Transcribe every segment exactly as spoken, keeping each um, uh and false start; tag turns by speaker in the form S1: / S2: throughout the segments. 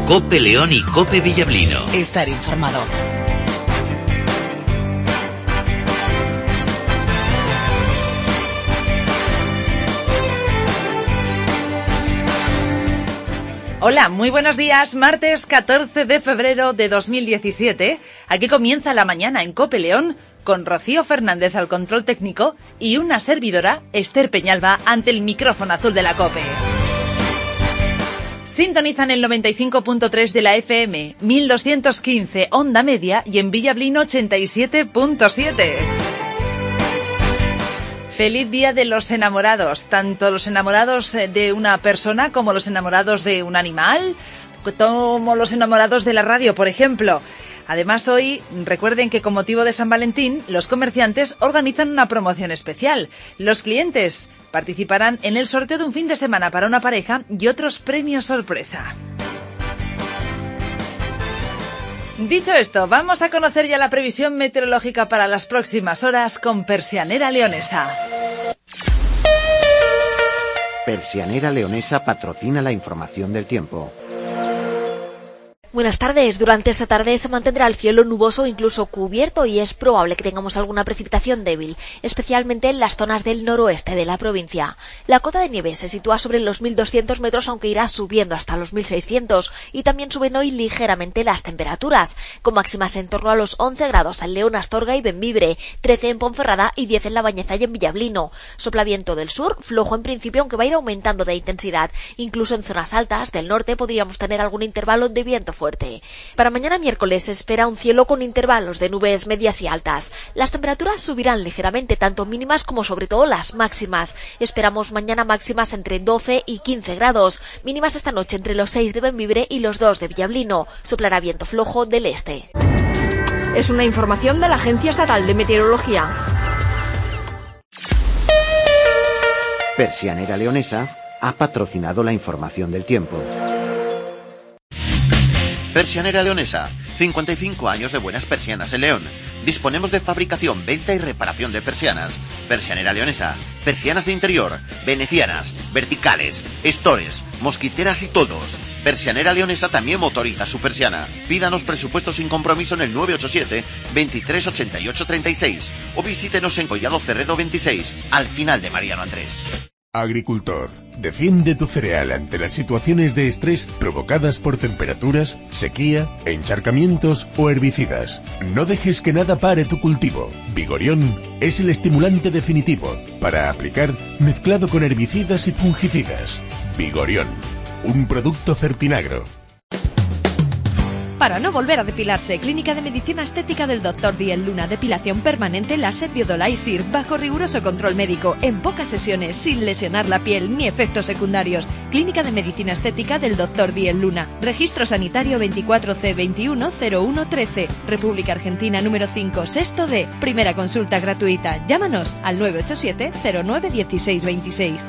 S1: COPE León y COPE Villablino.
S2: Estar informado.
S3: Hola, muy buenos días. Martes catorce de febrero de dos mil diecisiete. Aquí comienza la mañana en COPE León con Rocío Fernández al control técnico y una servidora, Esther Peñalba, ante el micrófono azul de la COPE. Sintonizan el noventa y cinco punto tres de la F M, mil doscientos quince onda media y en Villablino ochenta y siete punto siete. Feliz Día de los Enamorados, tanto los enamorados de una persona como los enamorados de un animal, como los enamorados de la radio, por ejemplo. Además, hoy, recuerden que con motivo de San Valentín, los comerciantes organizan una promoción especial. Los clientes participarán en el sorteo de un fin de semana para una pareja y otros premios sorpresa. Dicho esto, vamos a conocer ya la previsión meteorológica para las próximas horas con Persianera Leonesa.
S4: Persianera Leonesa patrocina la información del tiempo.
S5: Buenas tardes. Durante esta tarde se mantendrá el cielo nuboso o incluso cubierto y es probable que tengamos alguna precipitación débil, especialmente en las zonas del noroeste de la provincia. La cota de nieve se sitúa sobre los mil doscientos metros, aunque irá subiendo hasta los mil seiscientos, y también suben hoy ligeramente las temperaturas, con máximas en torno a los once grados en León, Astorga y Bembibre, trece en Ponferrada y diez en La Bañeza y en Villablino. Sopla viento del sur, flojo en principio, aunque va a ir aumentando de intensidad. Incluso en zonas altas del norte podríamos tener algún intervalo de viento fuerte. Para mañana miércoles se espera un cielo con intervalos de nubes medias y altas. Las temperaturas subirán ligeramente, tanto mínimas como sobre todo las máximas. Esperamos mañana máximas entre doce y quince grados, mínimas esta noche entre los seis de Bembibre y los dos de Villablino. Soplará viento flojo del este.
S6: Es una información de la Agencia Estatal de Meteorología.
S4: Persianera Leonesa ha patrocinado la información del tiempo.
S7: Persianera Leonesa, cincuenta y cinco años de buenas persianas en León. Disponemos de fabricación, venta y reparación de persianas. Persianera Leonesa, persianas de interior, venecianas, verticales, estores, mosquiteras y todos. Persianera Leonesa también motoriza su persiana. Pídanos presupuesto sin compromiso en el nueve ocho siete, veintitrés ochenta y ocho treinta y seis o visítenos en Collado Cerredo veintiséis, al final de Mariano Andrés.
S8: Agricultor, defiende tu cereal ante las situaciones de estrés provocadas por temperaturas, sequía, encharcamientos o herbicidas. No dejes que nada pare tu cultivo. Vigorión es el estimulante definitivo para aplicar mezclado con herbicidas y fungicidas. Vigorión, un producto Fertinagro.
S9: Para no volver a depilarse, Clínica de Medicina Estética del doctor Diel Luna, depilación permanente láser biodolaisir, bajo riguroso control médico, en pocas sesiones, sin lesionar la piel ni efectos secundarios. Clínica de Medicina Estética del doctor Diel Luna, registro sanitario veinticuatro C veintiuno cero uno trece, República Argentina número cinco, sexto D, primera consulta gratuita. Llámanos al nueve ocho siete cero nueve uno seis dos seis.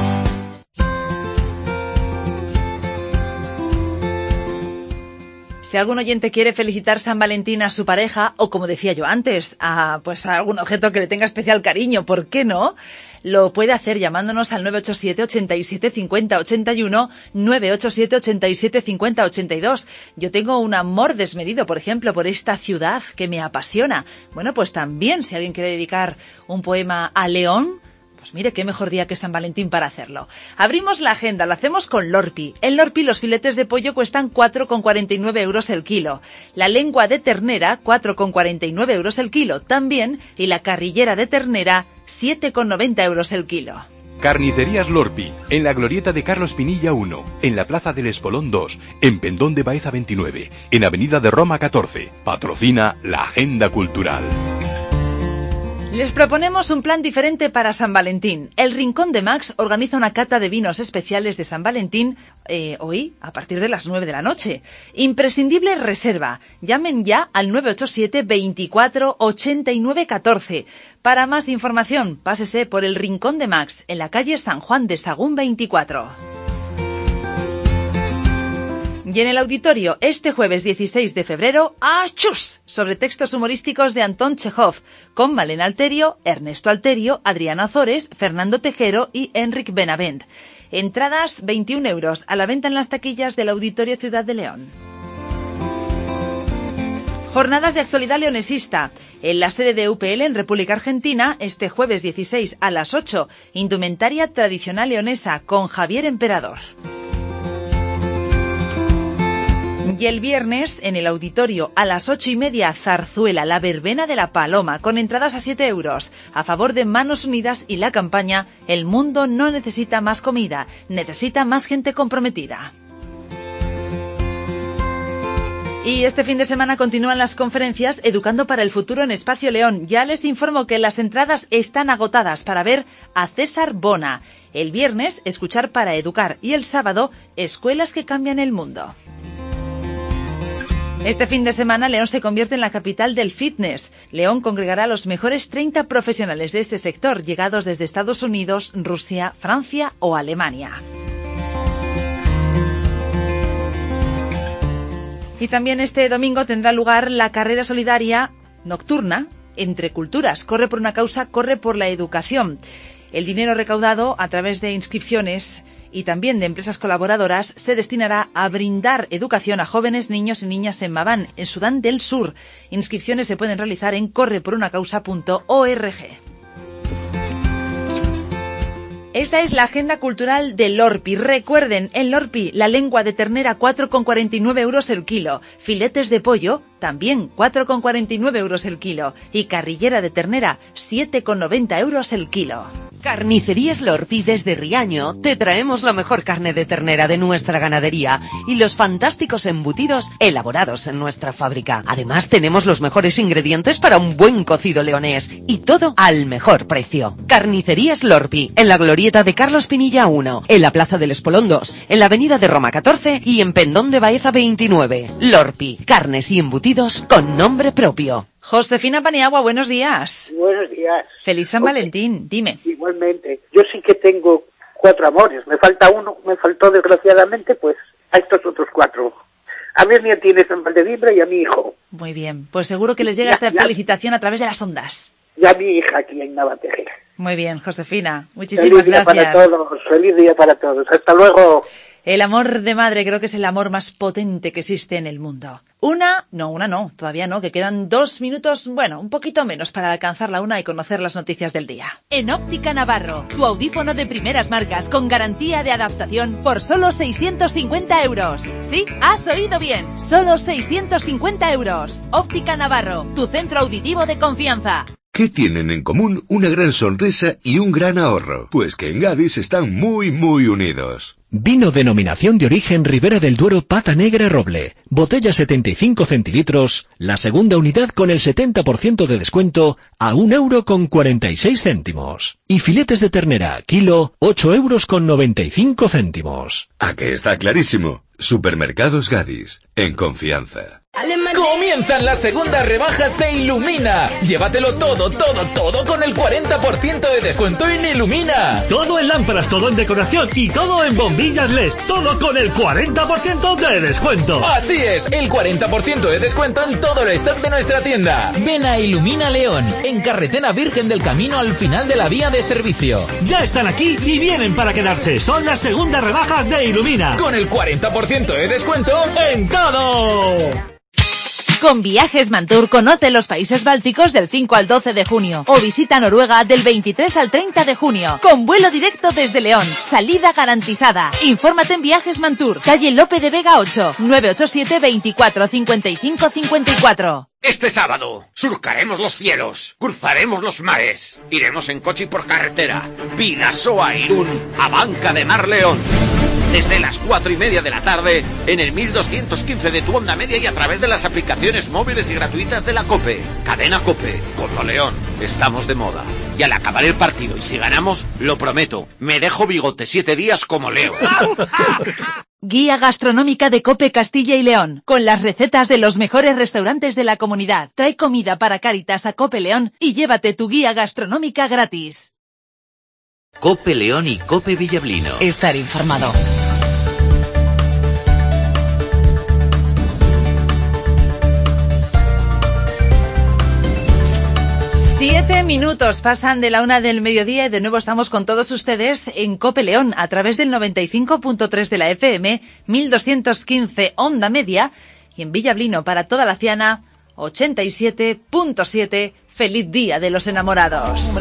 S3: Si algún oyente quiere felicitar San Valentín a su pareja, o como decía yo antes, a pues a algún objeto que le tenga especial cariño, ¿por qué no? Lo puede hacer llamándonos al nueve ocho siete, ochenta y siete, cincuenta, ochenta y uno, nueve ocho siete, ochenta y siete, cincuenta, ochenta y dos. Yo tengo un amor desmedido, por ejemplo, por esta ciudad que me apasiona. Bueno, pues también, si alguien quiere dedicar un poema a León, pues mire, qué mejor día que San Valentín para hacerlo. Abrimos la agenda, lo hacemos con Lorpi. En Lorpi los filetes de pollo cuestan cuatro con cuarenta y nueve euros el kilo. La lengua de ternera, cuatro con cuarenta y nueve euros el kilo también. Y la carrillera de ternera, siete con noventa euros el kilo.
S10: Carnicerías Lorpi, en la glorieta de Carlos Pinilla uno, en la Plaza del Espolón dos, en Pendón de Baeza veintinueve, en Avenida de Roma catorce. Patrocina la Agenda Cultural.
S3: Les proponemos un plan diferente para San Valentín. El Rincón de Max organiza una cata de vinos especiales de San Valentín eh, hoy a partir de las nueve de la noche. Imprescindible reserva. Llamen ya al nueve ocho siete, veinticuatro, ochenta y nueve, catorce. Para más información, pásese por el Rincón de Max en la calle San Juan de Sagún veinticuatro. Y en el auditorio, este jueves dieciséis de febrero, ¡achus!, sobre textos humorísticos de Antón Chejov, con Malena Alterio, Ernesto Alterio, Adriana Ozores, Fernando Tejero y Enric Benavent. Entradas veintiún euros, a la venta en las taquillas del Auditorio Ciudad de León. Jornadas de actualidad leonesista. En la sede de U P L en República Argentina, este jueves dieciséis a las ocho, indumentaria tradicional leonesa con Javier Emperador. Y el viernes, en el auditorio, a las ocho y media, Zarzuela, la verbena de la Paloma, con entradas a siete euros, a favor de Manos Unidas y la campaña El mundo no necesita más comida, necesita más gente comprometida. Y este fin de semana continúan las conferencias Educando para el Futuro en Espacio León. Ya les informo que las entradas están agotadas para ver a César Bona. El viernes, Escuchar para Educar, y el sábado, Escuelas que cambian el mundo. Este fin de semana León se convierte en la capital del fitness. León congregará a los mejores treinta profesionales de este sector, llegados desde Estados Unidos, Rusia, Francia o Alemania. Y también este domingo tendrá lugar la carrera solidaria nocturna Entre Culturas. Corre por una causa, corre por la educación. El dinero recaudado a través de inscripciones y también de empresas colaboradoras se destinará a brindar educación a jóvenes, niños y niñas en Mabán, en Sudán del Sur. Inscripciones se pueden realizar en corre por una causa punto org. Esta es la agenda cultural del Lorpi. Recuerden, en Lorpi, la lengua de ternera cuatro con cuarenta y nueve euros el kilo. Filetes de pollo, también cuatro con cuarenta y nueve euros el kilo. Y carrillera de ternera, siete con noventa euros el kilo.
S2: Carnicerías Lorpi desde Riaño te traemos la mejor carne de ternera de nuestra ganadería y los fantásticos embutidos elaborados en nuestra fábrica. Además tenemos los mejores ingredientes para un buen cocido leonés y todo al mejor precio. Carnicerías Lorpi, en la glorieta de Carlos Pinilla uno, en la plaza del Espolón dos, en la avenida de Roma catorce y en Pendón de Baeza veintinueve. Lorpi, carnes y embutidos con nombre propio.
S3: Josefina Paniagua, buenos días.
S11: Buenos días.
S3: Feliz San
S11: Oye,
S3: Valentín, dime.
S11: Igualmente. Yo sí que tengo cuatro amores. Me falta uno, me faltó desgraciadamente, pues, a estos otros cuatro. A mis nietines en Valdevibra y a mi hijo.
S3: Muy bien, pues seguro que les llega
S11: Ya,
S3: esta
S11: ya.
S3: felicitación a través de las ondas.
S11: Y a mi hija aquí en Navatejera.
S3: Muy bien, Josefina, muchísimas
S11: Feliz día
S3: gracias.
S11: para todos, feliz día para todos. Hasta luego.
S3: El amor de madre creo que es el amor más potente que existe en el mundo. Una, no, una no, todavía no, que quedan dos minutos, bueno, un poquito menos para alcanzar la una y conocer las noticias del día.
S12: En Óptica Navarro, tu audífono de primeras marcas con garantía de adaptación por solo seiscientos cincuenta euros. Sí, has oído bien, solo seiscientos cincuenta euros. Óptica Navarro, tu centro auditivo de confianza.
S13: ¿Qué tienen en común una gran sonrisa y un gran ahorro? Pues que en Gadis están muy, muy unidos.
S14: Vino denominación de origen Ribera del Duero Pata Negra Roble. Botella setenta y cinco centilitros, la segunda unidad con el setenta por ciento de descuento a un euro con cuarenta y seis céntimos. Y filetes de ternera, kilo, ocho euros con noventa y cinco céntimos.
S13: ¿A que está clarísimo? Supermercados Gadis, en confianza.
S15: Comienzan las segundas rebajas de Illumina. Llévatelo todo, todo, todo con el cuarenta por ciento de descuento en Illumina.
S16: Todo en lámparas, todo en decoración y todo en bombillas L E D. Todo con el cuarenta por ciento de descuento.
S15: Así es, el cuarenta por ciento de descuento en todo el stock de nuestra tienda. Ven a Illumina León, en Carretera Virgen del Camino al final de la vía de servicio.
S16: Ya están aquí y vienen para quedarse. Son las segundas rebajas de Illumina.
S15: Con el cuarenta por ciento de descuento
S16: en todo.
S12: Con Viajes Mantur conoce los países bálticos del cinco al doce de junio o visita Noruega del veintitrés al treinta de junio con vuelo directo desde León, salida garantizada. Infórmate en Viajes Mantur, calle Lope de Vega ocho, nueve ocho siete, veinticuatro, cincuenta y cinco, cincuenta y cuatro.
S17: Este sábado surcaremos los cielos, cruzaremos los mares, iremos en coche y por carretera, Bidasoa Irún, a Banca de Mar León. Desde las cuatro y media de la tarde, en el mil doscientos quince de tu onda media y a través de las aplicaciones móviles y gratuitas de la COPE. Cadena COPE, Corlo León, estamos de moda. Y al acabar el partido, y si ganamos, lo prometo, me dejo bigote siete días como Leo.
S12: Guía gastronómica de COPE Castilla y León, con las recetas de los mejores restaurantes de la comunidad. Trae comida para Cáritas a COPE León y llévate tu guía gastronómica gratis.
S1: COPE León y COPE Villablino.
S12: Estar informado.
S3: Siete minutos pasan de la una del mediodía y de nuevo estamos con todos ustedes en COPE León a través del noventa y cinco punto tres de la F M, mil doscientos quince onda media y en Villablino para toda la Ciana, ochenta y siete punto siete. Feliz Día de los Enamorados.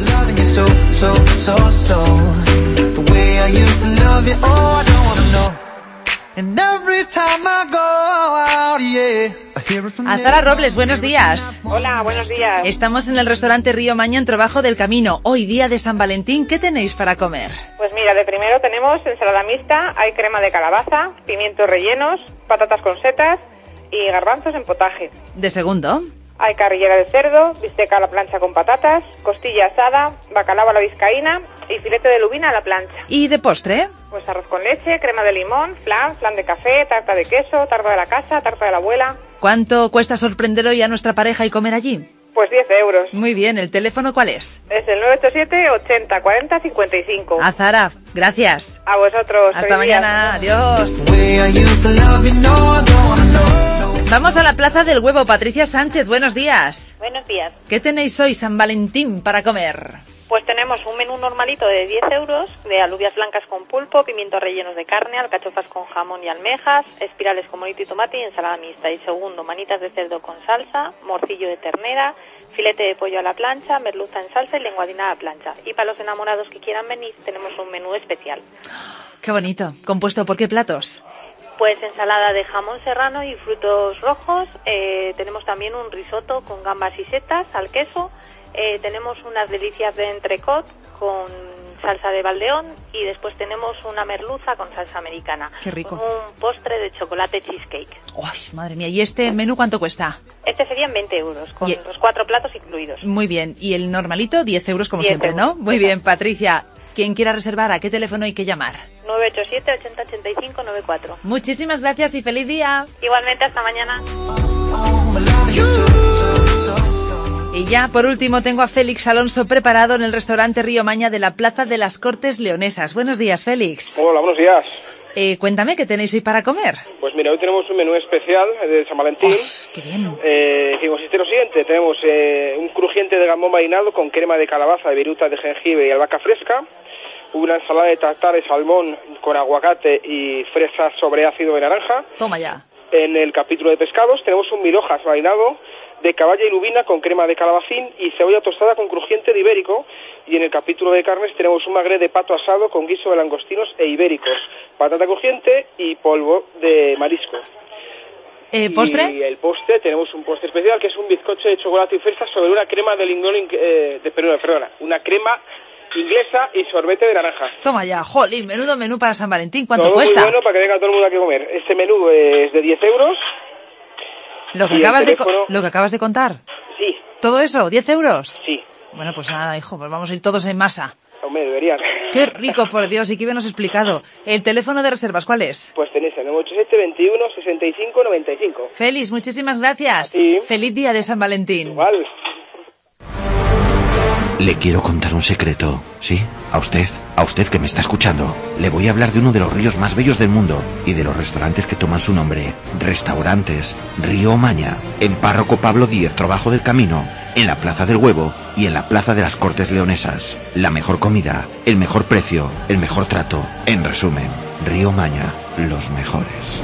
S3: Azara Robles, buenos días.
S18: Hola, buenos días.
S3: Estamos en el restaurante Río Maña en Trabajo del Camino. Hoy día de San Valentín, ¿qué tenéis para comer?
S18: Pues mira, de primero tenemos ensalada mixta, hay crema de calabaza, pimientos rellenos, patatas con setas y garbanzos en potaje.
S3: De segundo.
S18: Hay carrillera de cerdo, bisteca a la plancha con patatas, costilla asada, bacalao a la vizcaína y filete de lubina a la plancha.
S3: ¿Y de postre?
S18: Pues arroz con leche, crema de limón, flan, flan de café, tarta de queso, tarta de la casa, tarta de la abuela.
S3: ¿Cuánto cuesta sorprender hoy a nuestra pareja y comer allí?
S18: Pues diez euros.
S3: Muy bien, ¿el teléfono cuál es?
S18: Es el nueve ocho siete, ochenta, cuarenta, cincuenta y cinco.
S3: Azara, gracias.
S18: A vosotros.
S3: Hasta mañana, adiós. Vamos a la Plaza del Huevo. Patricia Sánchez, buenos días.
S19: Buenos días.
S3: ¿Qué tenéis hoy, San Valentín, para comer?
S19: Pues tenemos un menú normalito de diez euros, de alubias blancas con pulpo, pimientos rellenos de carne, alcachofas con jamón y almejas, espirales con molito y tomate y ensalada mixta. Y segundo, manitas de cerdo con salsa, morcillo de ternera, filete de pollo a la plancha, merluza en salsa y lenguadina a la plancha. Y para los enamorados que quieran venir, tenemos un menú especial.
S3: Qué bonito. ¿Compuesto por qué platos?
S19: Pues ensalada de jamón serrano y frutos rojos. Eh, tenemos también un risotto con gambas y setas al queso. Eh, tenemos unas delicias de entrecot con salsa de Valdeón y después tenemos una merluza con salsa americana.
S3: Qué rico.
S19: Un postre de chocolate cheesecake.
S3: ¡Ay, madre mía! ¿Y este menú cuánto cuesta?
S19: Este serían veinte euros, con
S3: y...
S19: los cuatro platos incluidos.
S3: Muy bien. ¿Y el normalito? diez euros como siempre,
S19: euros.
S3: ¿no? Muy bien, Patricia. Quien quiera reservar, ¿a qué teléfono hay que llamar?
S19: nueve ocho siete, ochenta, ochenta y cinco, noventa y cuatro.
S3: Muchísimas gracias y feliz día.
S19: Igualmente, hasta mañana.
S3: Y ya, por último, tengo a Félix Alonso preparado en el restaurante Río Maña de la Plaza de las Cortes Leonesas. Buenos días, Félix.
S20: Hola, buenos días.
S3: Eh, cuéntame, ¿qué tenéis hoy para comer?
S20: Pues mira, hoy tenemos un menú especial de San Valentín.
S3: Oh, ¡qué bien!
S20: Eh, que consiste en lo siguiente. Tenemos eh, un crujiente de gambón marinado con crema de calabaza, de viruta de jengibre y albahaca fresca. Una ensalada de tartar de salmón con aguacate y fresas sobre ácido de naranja.
S3: Toma ya.
S20: En el capítulo de pescados tenemos un mil hojas marinado de caballa y lubina con crema de calabacín y cebolla tostada con crujiente de ibérico. Y en el capítulo de carnes tenemos un magret de pato asado con guiso de langostinos e ibéricos, patata crujiente y polvo de marisco.
S3: Eh, ¿Postre?
S20: Y el postre, tenemos un postre especial que es un bizcocho de chocolate y fresas sobre una crema de lingón, eh, de perdona, perdona, una crema inglesa y sorbete de naranja.
S3: Toma ya, jolín, menudo menú para San Valentín. ¿Cuánto
S20: todo
S3: cuesta?
S20: Muy bueno para que venga todo el mundo aquí a comer. Este menú es de diez euros.
S3: ¿Lo que, acabas de, ¿Lo que acabas de contar?
S20: Sí.
S3: ¿Todo eso? ¿diez euros?
S20: Sí.
S3: Bueno, pues nada, hijo, pues vamos a ir todos en masa.
S20: Hombre, deberían.
S3: Qué rico, por Dios, y qué bien nos has explicado. ¿El teléfono de reservas cuál es?
S20: Pues tenéis el nueve ocho siete, veintiuno, sesenta y cinco, noventa y cinco.
S3: Félix, muchísimas gracias.
S20: Sí.
S3: Feliz día de San Valentín.
S20: Igual.
S4: Le quiero contar un secreto, ¿sí? A usted, a usted que me está escuchando. Le voy a hablar de uno de los ríos más bellos del mundo y de los restaurantes que toman su nombre. Restaurantes Río Maña, en Párroco Pablo Díez, Trabajo del Camino, en la Plaza del Huevo y en la Plaza de las Cortes Leonesas. La mejor comida, el mejor precio, el mejor trato. En resumen, Río Maña, los mejores.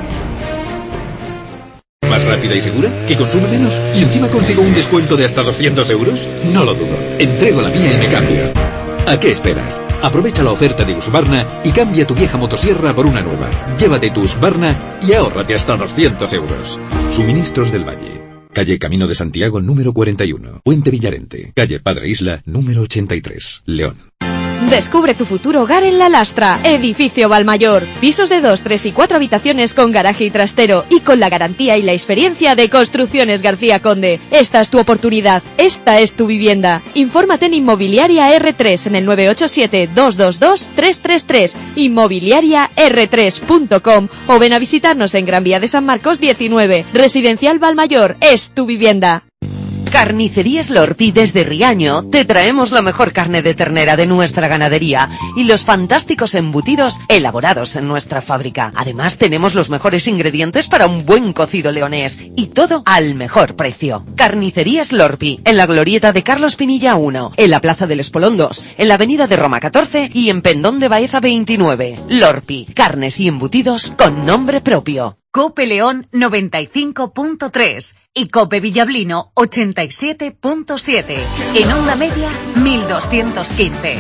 S21: ¿Más rápida y segura? ¿Que consume menos? ¿Y encima consigo un descuento de hasta doscientos euros? No lo dudo. Entrego la mía y me cambio. ¿A qué esperas? Aprovecha la oferta de Husqvarna y cambia tu vieja motosierra por una nueva. Llévate tu Husqvarna y ahórrate hasta doscientos euros. Suministros del Valle. Calle Camino de Santiago número cuarenta y uno. Puente Villarente. Calle Padre Isla número ochenta y tres. León.
S9: Descubre tu futuro hogar en La Lastra, Edificio Valmayor. Pisos de dos, tres y cuatro habitaciones con garaje y trastero y con la garantía y la experiencia de Construcciones García Conde. Esta es tu oportunidad, esta es tu vivienda. Infórmate en Inmobiliaria erre tres en el nueve ocho siete, dos dos dos, tres tres tres, inmobiliaria erre tres punto com o ven a visitarnos en Gran Vía de San Marcos diecinueve. Residencial Valmayor es tu vivienda.
S2: Carnicerías Lorpi desde Riaño te traemos la mejor carne de ternera de nuestra ganadería y los fantásticos embutidos elaborados en nuestra fábrica. Además tenemos los mejores ingredientes para un buen cocido leonés y todo al mejor precio. Carnicerías Lorpi, en la glorieta de Carlos Pinilla uno, en la Plaza del Espolón dos, en la Avenida de Roma catorce y en Pendón de Baeza veintinueve. Lorpi, carnes y embutidos con nombre propio.
S5: Cope León noventa y cinco punto tres y Cope Villablino ochenta y siete punto siete. En onda media mil doscientos quince.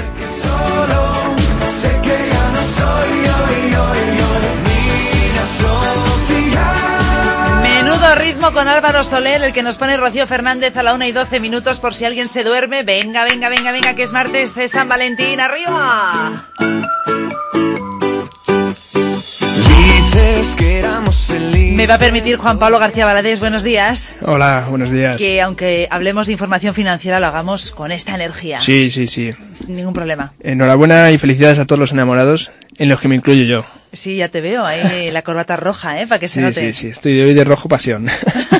S3: Menudo ritmo con Álvaro Soler, el que nos pone Rocío Fernández a la una y doce minutos por si alguien se duerme. Venga, venga, venga, venga, que es martes, es San Valentín, ¡arriba!
S22: Que éramos felices.
S3: Me va a permitir Juan Pablo García Valadez, buenos días.
S23: Hola, buenos días.
S3: Que aunque hablemos de información financiera, lo hagamos con esta energía.
S23: Sí, sí, sí.
S3: Sin ningún problema.
S23: Enhorabuena y felicidades a todos los enamorados, en los que me incluyo yo.
S3: Sí, ya te veo, ahí la corbata roja, ¿eh? Para que se
S23: sí,
S3: note.
S23: Sí, sí, estoy de hoy de rojo pasión.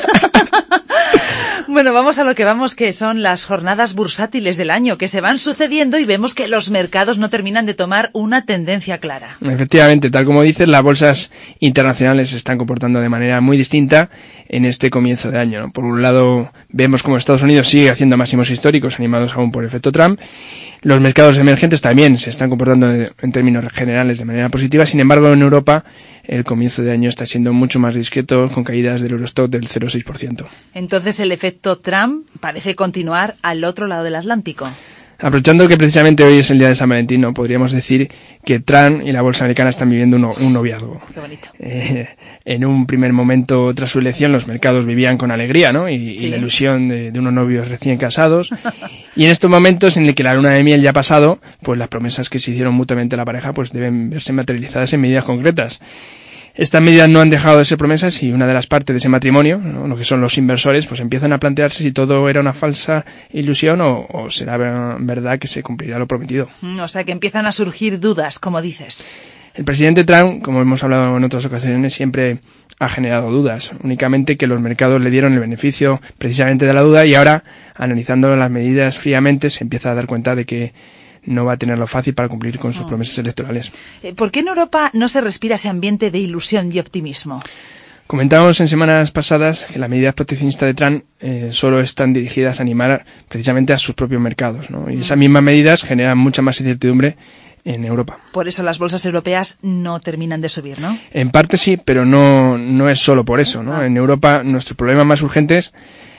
S3: Bueno, vamos a lo que vamos, que son las jornadas bursátiles del año, que se van sucediendo y vemos que los mercados no terminan de tomar una tendencia clara.
S23: Efectivamente, tal como dices, las bolsas internacionales se están comportando de manera muy distinta en este comienzo de año, ¿no? Por un lado, vemos como Estados Unidos sigue haciendo máximos históricos, animados aún por el efecto Trump. Los mercados emergentes también se están comportando en términos generales de manera positiva. Sin embargo, en Europa el comienzo de año está siendo mucho más discreto, con caídas del Eurostock del cero coma seis por ciento.
S3: Entonces el efecto Trump parece continuar al otro lado del Atlántico.
S23: Aprovechando que precisamente hoy es el día de San Valentín, ¿no? Podríamos decir que Trump y la bolsa americana están viviendo un, un noviazgo.
S3: Qué bonito.
S23: Eh, en un primer momento tras su elección los mercados vivían con alegría, ¿no? Y,
S3: sí.
S23: y la ilusión de, de unos novios recién casados. Y en estos momentos en el que la luna de miel ya ha pasado, pues las promesas que se hicieron mutuamente la pareja pues deben verse materializadas en medidas concretas. Estas medidas no han dejado de ser promesas y una de las partes de ese matrimonio, ¿no? Lo que son los inversores, pues empiezan a plantearse si todo era una falsa ilusión o, o será verdad que se cumplirá lo prometido.
S3: O sea que empiezan a surgir dudas, como dices.
S23: El presidente Trump, como hemos hablado en otras ocasiones, siempre ha generado dudas. Únicamente que los mercados le dieron el beneficio precisamente de la duda y ahora, analizando las medidas fríamente, se empieza a dar cuenta de que no va a tenerlo fácil para cumplir con sus
S3: no.
S23: promesas electorales.
S3: ¿Por qué en Europa no se respira ese ambiente de ilusión y optimismo?
S23: Comentábamos en semanas pasadas que las medidas proteccionistas de Trump eh, solo están dirigidas a animar precisamente a sus propios mercados, ¿no? Y esas mismas medidas generan mucha más incertidumbre en Europa.
S3: Por eso las bolsas europeas no terminan de subir, ¿no?
S23: En parte sí, pero no, no es solo por eso, ¿no? Ah. En Europa nuestros problemas más urgentes,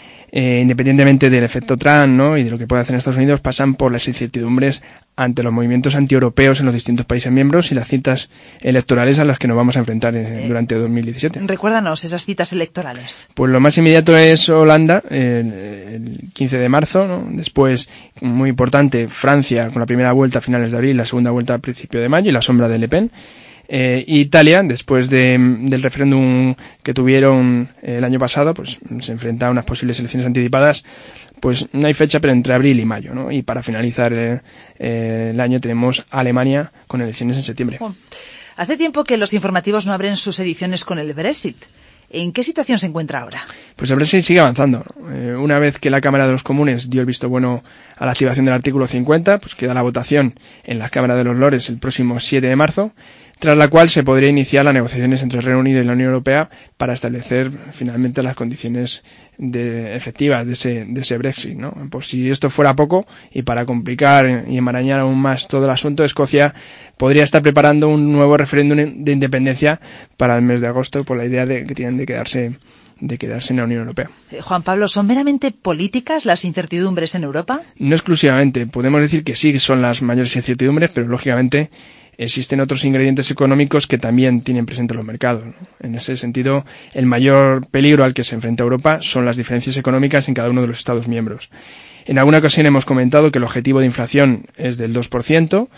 S23: Eh, independientemente del efecto Trump, ¿no? y de lo que puede hacer en Estados Unidos, pasan por las incertidumbres ante los movimientos antieuropeos en los distintos países miembros y las citas electorales a las que nos vamos a enfrentar eh, durante dos mil diecisiete.
S3: Recuérdanos esas citas electorales.
S23: Pues lo más inmediato es Holanda, el, el quince de marzo, ¿no? Después, muy importante, Francia con la primera vuelta a finales de abril, la segunda vuelta a principio de mayo y la sombra de Le Pen. Eh, Italia, después de, del referéndum que tuvieron el año pasado, pues se enfrenta a unas posibles elecciones anticipadas. Pues no hay fecha, pero entre abril y mayo, ¿no? Y para finalizar eh, eh, el año tenemos Alemania con elecciones en septiembre.
S3: Oh. Hace tiempo que los informativos no abren sus ediciones con el Brexit. ¿En qué situación se encuentra ahora?
S23: Pues el Brexit sigue avanzando. Eh, una vez que la Cámara de los Comunes dio el visto bueno a la activación del artículo cincuenta, pues queda la votación en la Cámara de los Lores el próximo siete de marzo, tras la cual se podría iniciar las negociaciones entre el Reino Unido y la Unión Europea para establecer finalmente las condiciones de, efectivas de ese, de ese Brexit, ¿no? Por si esto fuera poco, y para complicar y enmarañar aún más todo el asunto, Escocia podría estar preparando un nuevo referéndum de independencia para el mes de agosto, por la idea de que tienen de quedarse de quedarse en la Unión Europea.
S3: Eh, Juan Pablo, ¿son meramente políticas las incertidumbres en Europa?
S23: No exclusivamente. Podemos decir que sí son las mayores incertidumbres, pero lógicamente existen otros ingredientes económicos que también tienen presentes los mercados, ¿no? En ese sentido, el mayor peligro al que se enfrenta Europa son las diferencias económicas en cada uno de los Estados miembros. En alguna ocasión hemos comentado que el objetivo de inflación es del dos por ciento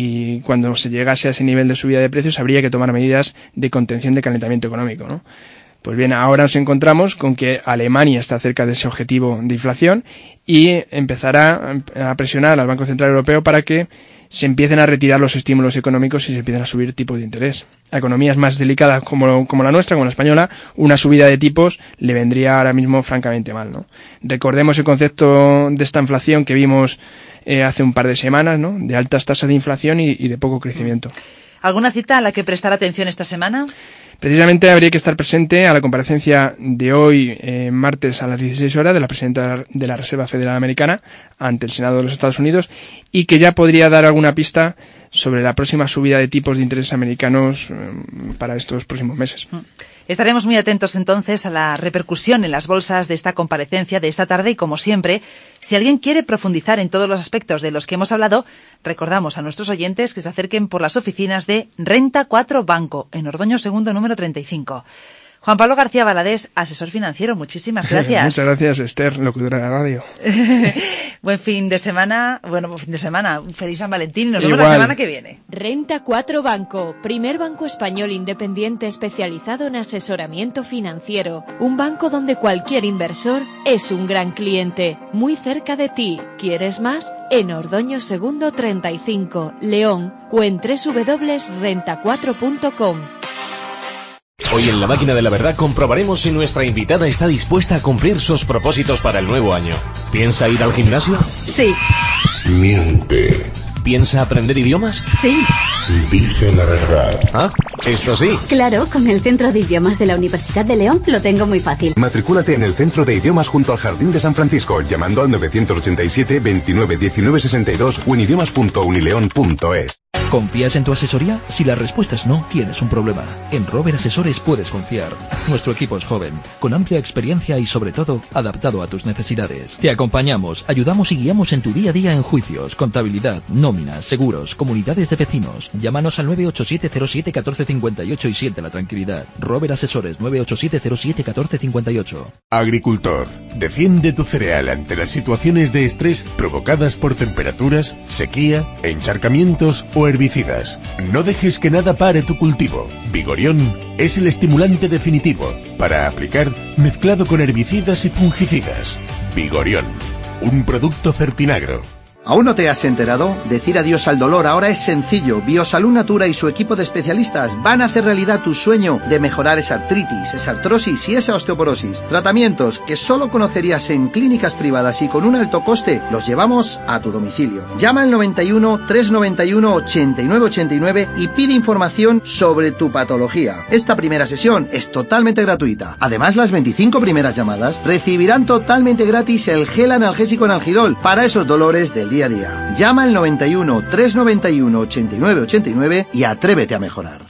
S23: y cuando se llegase a ese nivel de subida de precios habría que tomar medidas de contención de calentamiento económico, ¿no? Pues bien, ahora nos encontramos con que Alemania está cerca de ese objetivo de inflación y empezará a presionar al Banco Central Europeo para que se empiecen a retirar los estímulos económicos y se empiezan a subir tipos de interés. A economías más delicadas como, como la nuestra, como la española, una subida de tipos le vendría ahora mismo francamente mal, ¿no? Recordemos el concepto de esta inflación que vimos eh, hace un par de semanas, ¿no? De altas tasas de inflación y, y de poco crecimiento.
S3: ¿Alguna cita a la que prestar atención esta semana?
S23: Precisamente habría que estar presente a la comparecencia de hoy, eh, martes a las dieciséis horas, de la presidenta de la Reserva Federal Americana ante el Senado de los Estados Unidos, y que ya podría dar alguna pista sobre la próxima subida de tipos de interés americanos eh, para estos próximos meses.
S3: Estaremos muy atentos entonces a la repercusión en las bolsas de esta comparecencia de esta tarde y, como siempre, si alguien quiere profundizar en todos los aspectos de los que hemos hablado, recordamos a nuestros oyentes que se acerquen por las oficinas de Renta cuatro Banco, en Ordoño Segundo, número treinta y cinco. Juan Pablo García Valadés, asesor financiero, muchísimas gracias.
S23: Muchas gracias, Esther, locutora de la radio.
S3: Buen fin de semana, bueno, buen fin de semana, feliz San Valentín, nos
S23: Igual.
S3: vemos la semana que viene.
S9: Renta cuatro Banco, primer banco español independiente especializado en asesoramiento financiero. Un banco donde cualquier inversor es un gran cliente, muy cerca de ti. ¿Quieres más? En Ordoño Segundo treinta y cinco, León, o en doble u doble u doble u punto renta cuatro punto com.
S21: Hoy en La Máquina de la Verdad comprobaremos si nuestra invitada está dispuesta a cumplir sus propósitos para el nuevo año. ¿Piensa ir al gimnasio?
S9: Sí.
S8: Miente.
S21: ¿Piensa aprender idiomas?
S9: Sí.
S8: Dice la verdad.
S21: Ah, esto sí.
S6: Claro, con el Centro de Idiomas de la Universidad de León lo tengo muy fácil.
S7: Matricúlate en el Centro de Idiomas junto al Jardín de San Francisco, llamando al novecientos ochenta y siete veintinueve diecinueve sesenta y dos o en idiomas punto unileón punto es.
S22: ¿Confías en tu asesoría? Si la respuesta es no, tienes un problema. En Rober Asesores puedes confiar. Nuestro equipo es joven, con amplia experiencia y, sobre todo, adaptado a tus necesidades. Te acompañamos, ayudamos y guiamos en tu día a día en juicios, contabilidad, nóminas, seguros, comunidades de vecinos. Llámanos al nueve ocho siete cero siete uno cuatro cinco ocho y siente la tranquilidad. Rober Asesores nueve ocho siete cero siete uno cuatro cinco ocho.
S8: Agricultor, defiende tu cereal ante las situaciones de estrés provocadas por temperaturas, sequía, encharcamientos o herbicidas. No dejes que nada pare tu cultivo. Vigorión es el estimulante definitivo para aplicar mezclado con herbicidas y fungicidas. Vigorión, un producto Fertinagro.
S24: ¿Aún no te has enterado? Decir adiós al dolor ahora es sencillo. Biosalud Natura y su equipo de especialistas van a hacer realidad tu sueño de mejorar esa artritis, esa artrosis y esa osteoporosis. Tratamientos que solo conocerías en clínicas privadas y con un alto coste los llevamos a tu domicilio. Llama al noventa y uno, trescientos noventa y uno, ochenta y nueve ochenta y nueve y pide información sobre tu patología. Esta primera sesión es totalmente gratuita. Además, las veinticinco primeras llamadas recibirán totalmente gratis el gel analgésico Analgidol para esos dolores del día a día. Llama al noventa y uno, trescientos noventa y uno, ochenta y nueve ochenta y nueve y atrévete a mejorar.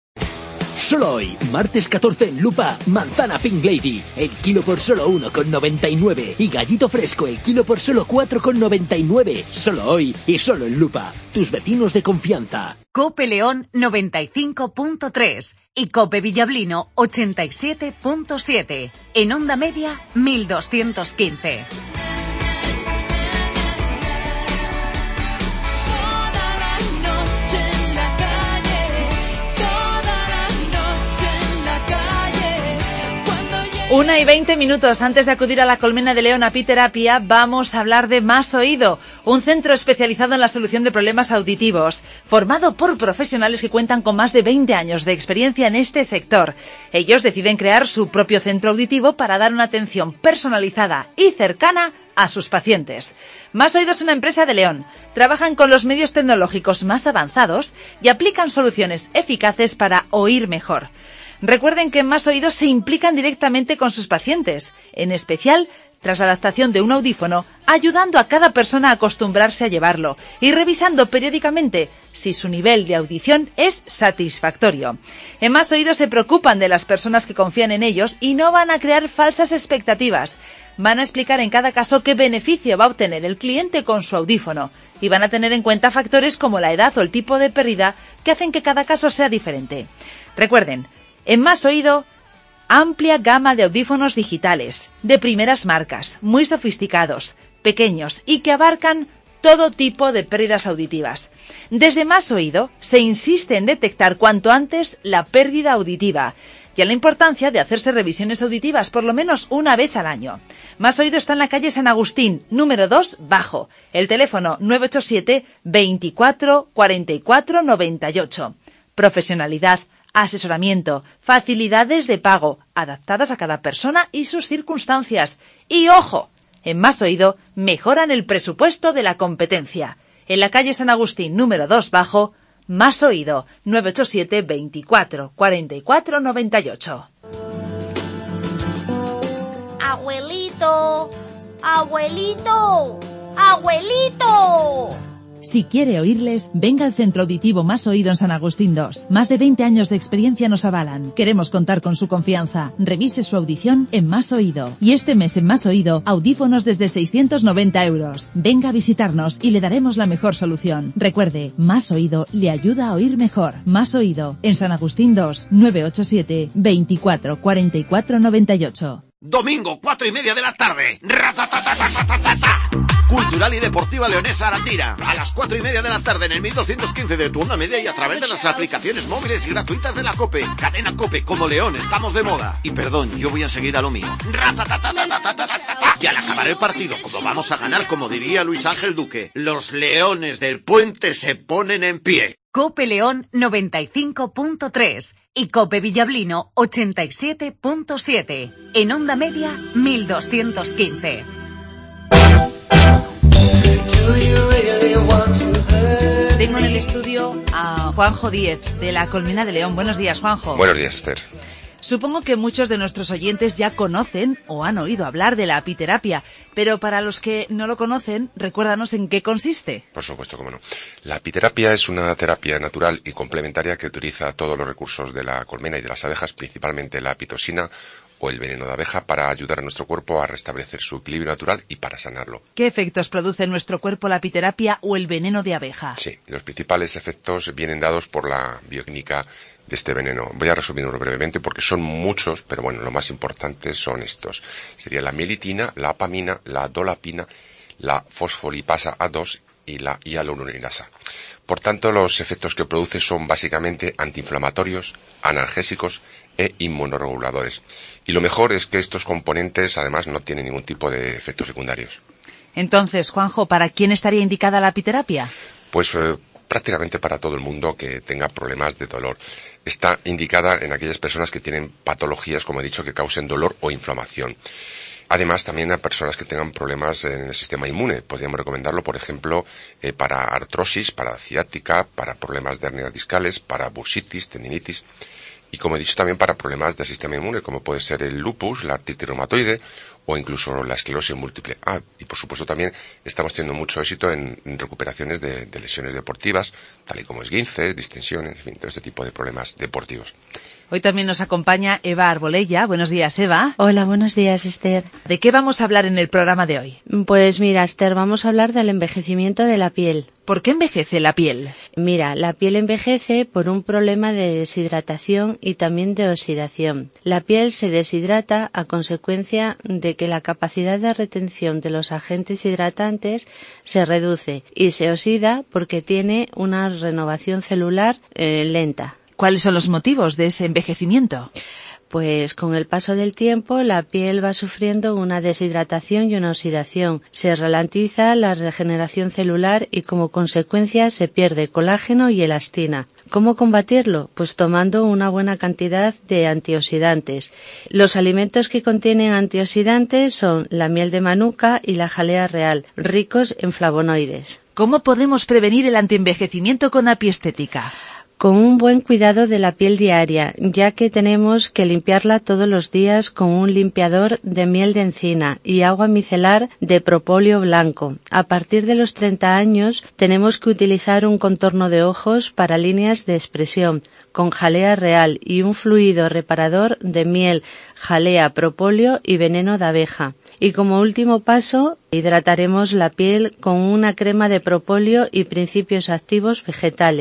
S25: Solo hoy, martes catorce en Lupa, manzana Pink Lady, el kilo por solo uno con noventa y nueve y gallito fresco, el kilo por solo cuatro con noventa y nueve. Solo hoy y solo en Lupa, tus vecinos de confianza.
S5: Cope León noventa y cinco punto tres y Cope Villablino ochenta y siete punto siete. En onda media, mil doscientos quince.
S3: Una y veinte minutos antes de acudir a la Colmena de León Apiterapia, vamos a hablar de Más Oído, un centro especializado en la solución de problemas auditivos, formado por profesionales que cuentan con más de veinte años de experiencia en este sector. Ellos deciden crear su propio centro auditivo para dar una atención personalizada y cercana a sus pacientes. Más Oído es una empresa de León. Trabajan con los medios tecnológicos más avanzados y aplican soluciones eficaces para oír mejor. Recuerden que en Más Oído se implican directamente con sus pacientes, en especial tras la adaptación de un audífono, ayudando a cada persona a acostumbrarse a llevarlo y revisando periódicamente si su nivel de audición es satisfactorio. En Más Oído se preocupan de las personas que confían en ellos y no van a crear falsas expectativas. Van a explicar en cada caso qué beneficio va a obtener el cliente con su audífono y van a tener en cuenta factores como la edad o el tipo de pérdida que hacen que cada caso sea diferente. Recuerden, en Más Oído, amplia gama de audífonos digitales, de primeras marcas, muy sofisticados, pequeños y que abarcan todo tipo de pérdidas auditivas. Desde Más Oído se insiste en detectar cuanto antes la pérdida auditiva, y a la importancia de hacerse revisiones auditivas por lo menos una vez al año. Más Oído está en la calle San Agustín, número dos, bajo. El teléfono nueve ocho siete, veinticuatro, cuarenta y cuatro, noventa y ocho. Profesionalidad, asesoramiento, facilidades de pago, adaptadas a cada persona y sus circunstancias. Y ¡ojo! En Más Oído mejoran el presupuesto de la competencia. En la calle San Agustín, número dos, bajo, Más Oído, nueve ocho siete, veinticuatro, cuarenta y cuatro, noventa y ocho.
S10: Abuelito, abuelito, abuelito.
S12: Si quiere oírles, venga al Centro Auditivo Más Oído en San Agustín dos. Más de veinte años de experiencia nos avalan. Queremos contar con su confianza. Revise su audición en Más Oído. Y este mes en Más Oído, audífonos desde seiscientos noventa euros. Venga a visitarnos y le daremos la mejor solución. Recuerde, Más Oído le ayuda a oír mejor. Más Oído en San Agustín dos, nueve ocho siete, veinticuatro, cuarenta y cuatro, noventa y ocho.
S17: Domingo, cuatro y media de la tarde. ¡Ratatatatatatatata! Cultural y Deportiva Leonesa Arandira. A las cuatro y media de la tarde en el mil doscientos quince de tu onda media y a través de las aplicaciones móviles y gratuitas de la COPE. Cadena COPE, como León, estamos de moda. Y perdón, yo voy a seguir a lo mío. Y al acabar el partido, como vamos a ganar, como diría Luis Ángel Duque, los leones del puente se ponen en pie.
S5: COPE León noventa y cinco punto tres y COPE Villablino ochenta y siete punto siete. En onda media mil doscientos quince.
S3: Tengo en el estudio a Juanjo Díez, de la Colmena de León. Buenos días, Juanjo.
S11: Buenos días, Esther.
S3: Supongo que muchos de nuestros oyentes ya conocen o han oído hablar de la apiterapia, pero para los que no lo conocen, recuérdanos en qué consiste.
S11: Por supuesto, cómo no. La apiterapia es una terapia natural y complementaria que utiliza todos los recursos de la colmena y de las abejas, principalmente la pitosina o el veneno de abeja, para ayudar a nuestro cuerpo a restablecer su equilibrio natural y para sanarlo.
S3: ¿Qué efectos produce en nuestro cuerpo la apiterapia o el veneno de abeja?
S11: Sí, los principales efectos vienen dados por la bioquímica de este veneno. Voy a resumirlo brevemente porque son muchos, pero bueno, lo más importante son estos. Sería la mielitina, la apamina, la dolapina, la fosfolipasa A dos y la hialuronidasa. Por tanto, los efectos que produce son básicamente antiinflamatorios, analgésicos e inmunoreguladores. Y lo mejor es que estos componentes además no tienen ningún tipo de efectos secundarios.
S3: Entonces, Juanjo, ¿para quién estaría indicada la apiterapia?
S11: Pues eh, prácticamente para todo el mundo que tenga problemas de dolor. Está indicada en aquellas personas que tienen patologías, como he dicho, que causen dolor o inflamación. Además, también a personas que tengan problemas en el sistema inmune. Podríamos recomendarlo, por ejemplo, eh, para artrosis, para ciática, para problemas de hernias discales, para bursitis, tendinitis. Y como he dicho, también para problemas del sistema inmune, como puede ser el lupus, la artritis reumatoide o incluso la esclerosis múltiple. Ah, y por supuesto también estamos teniendo mucho éxito en, en recuperaciones de, de lesiones deportivas, tal y como esguinces, distensiones, en fin, todo este tipo de problemas deportivos.
S3: Hoy también nos acompaña Eva Arbolella. Buenos días, Eva.
S13: Hola, buenos días, Esther.
S3: ¿De qué vamos a hablar en el programa de hoy?
S13: Pues mira, Esther, vamos a hablar del envejecimiento de la piel.
S3: ¿Por qué envejece la piel?
S13: Mira, la piel envejece por un problema de deshidratación y también de oxidación. La piel se deshidrata a consecuencia de que la capacidad de retención de los agentes hidratantes se reduce y se oxida porque tiene una renovación celular eh, lenta.
S3: ¿Cuáles son los motivos de ese envejecimiento?
S13: Pues con el paso del tiempo la piel va sufriendo una deshidratación y una oxidación. Se ralentiza la regeneración celular y como consecuencia se pierde colágeno y elastina. ¿Cómo combatirlo? Pues tomando una buena cantidad de antioxidantes. Los alimentos que contienen antioxidantes son la miel de manuka y la jalea real, ricos en flavonoides.
S3: ¿Cómo podemos prevenir el antienvejecimiento con apiestética?
S13: Con un buen cuidado de la piel diaria, ya que tenemos que limpiarla todos los días con un limpiador de miel de encina y agua micelar de propóleo blanco. A partir de los treinta años tenemos que utilizar un contorno de ojos para líneas de expresión con jalea real y un fluido reparador de miel, jalea, propóleo y veneno de abeja. Y como último paso, hidrataremos la piel con una crema de propóleo y principios activos vegetales.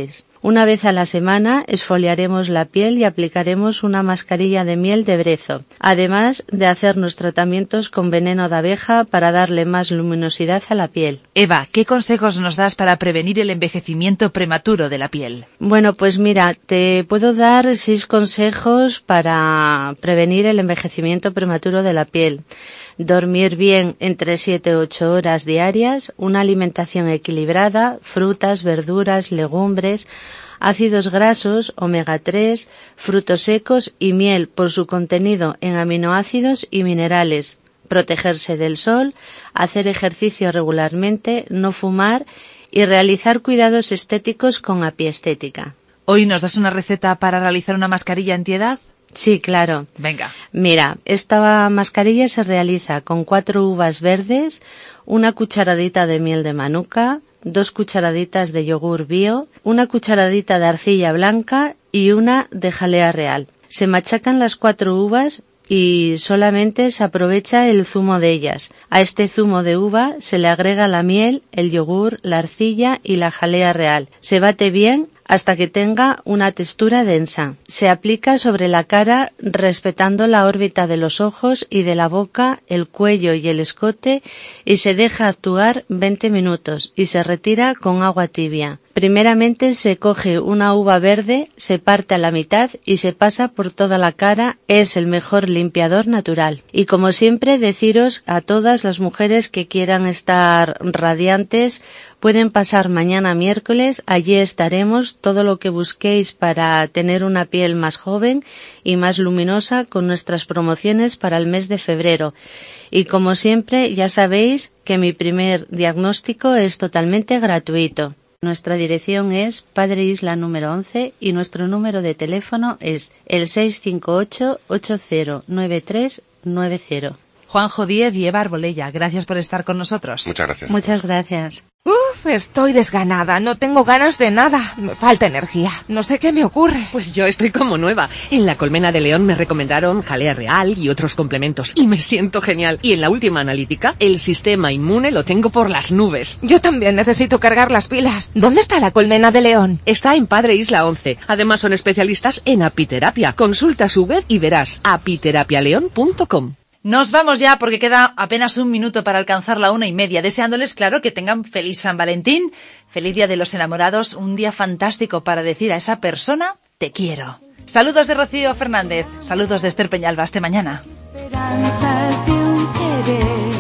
S13: Una vez a la semana esfoliaremos la piel y aplicaremos una mascarilla de miel de brezo, además de hacernos tratamientos con veneno de abeja para darle más luminosidad a la piel.
S12: Eva, ¿qué consejos nos das para prevenir el envejecimiento prematuro de la piel?
S13: Bueno, pues mira, te puedo dar seis consejos para prevenir el envejecimiento prematuro de la piel. Dormir bien entre siete a ocho horas diarias, una alimentación equilibrada, frutas, verduras, legumbres, ácidos grasos, omega tres, frutos secos y miel por su contenido en aminoácidos y minerales. Protegerse del sol, hacer ejercicio regularmente, no fumar y realizar cuidados estéticos con apiestética.
S12: ¿Hoy nos das una receta para realizar una mascarilla antiedad?
S13: Sí, claro.
S12: Venga.
S13: Mira, esta mascarilla se realiza con cuatro uvas verdes, una cucharadita de miel de manuka, dos cucharaditas de yogur bio, una cucharadita de arcilla blanca y una de jalea real. Se machacan las cuatro uvas y solamente se aprovecha el zumo de ellas. A este zumo de uva se le agrega la miel, el yogur, la arcilla y la jalea real. Se bate bien hasta que tenga una textura densa. Se aplica sobre la cara respetando la órbita de los ojos y de la boca, el cuello y el escote y se deja actuar veinte minutos y se retira con agua tibia. Primeramente se coge una uva verde, se parte a la mitad y se pasa por toda la cara. Es el mejor limpiador natural. Y como siempre, deciros a todas las mujeres que quieran estar radiantes, pueden pasar mañana miércoles. Allí estaremos, todo lo que busquéis para tener una piel más joven y más luminosa con nuestras promociones para el mes de febrero. Y como siempre, ya sabéis que mi primer diagnóstico es totalmente gratuito. Nuestra dirección es Padre Isla número once y nuestro número de teléfono es el seis cinco ocho, ocho cero nueve tres nueve cero.
S12: Juanjo Díez y Eva Arbolella, gracias por estar con nosotros.
S11: Muchas gracias.
S13: Muchas gracias.
S1: Uf, estoy desganada, no tengo ganas de nada, me falta energía, no sé qué me ocurre.
S2: Pues yo estoy como nueva. En la Colmena de León me recomendaron jalea real y otros complementos y me siento genial. Y en la última analítica, el sistema inmune lo tengo por las nubes.
S1: Yo también necesito cargar las pilas. ¿Dónde está la Colmena de León?
S2: Está en Padre Isla once. Además son especialistas en apiterapia. Consulta su web y verás apiterapialeón punto com.
S12: Nos vamos ya porque queda apenas un minuto para alcanzar la una y media, deseándoles, claro, que tengan feliz San Valentín, feliz Día de los Enamorados, un día fantástico para decir a esa persona, te quiero. Saludos de Rocío Fernández, saludos de Esther Peñalba, hasta mañana.
S14: Esperanzas de un querer,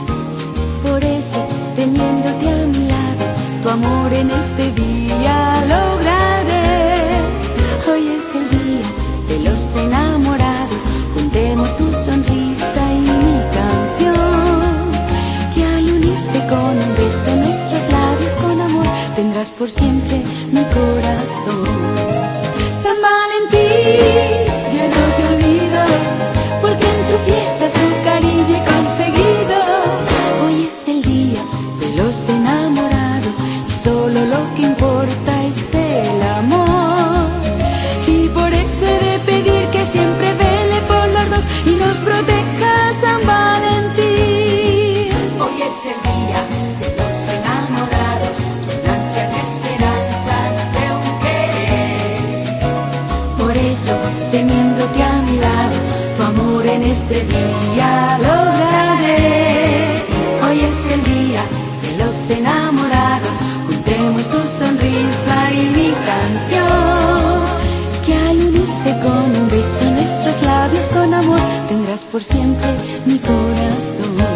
S14: por eso teniéndote a mi lado, tu amor en este día lograré. Hoy es el día de los enamorados, juntemos tu sonrisa y mi canción, que al unirse con un beso nuestros labios con amor, tendrás por siempre mi corazón. San Valentín, yo no te olvido, porque en tu fiesta su cariño he conseguido. Hoy es el día de los enamorados y solo lo que importa es el amor. Y por eso he de pedir que siempre vele por los dos y nos proteja San Valentín. Hoy es el día de los enamorados, con ansias y esperanzas de un querer. Por eso, teniéndote a mi lado, tu amor en este día lograré. Hoy es el día de los enamorados, juntemos tu sonrisa y mi canción, que al unirse con un beso nuestros labios con amor, tendrás por siempre mi corazón.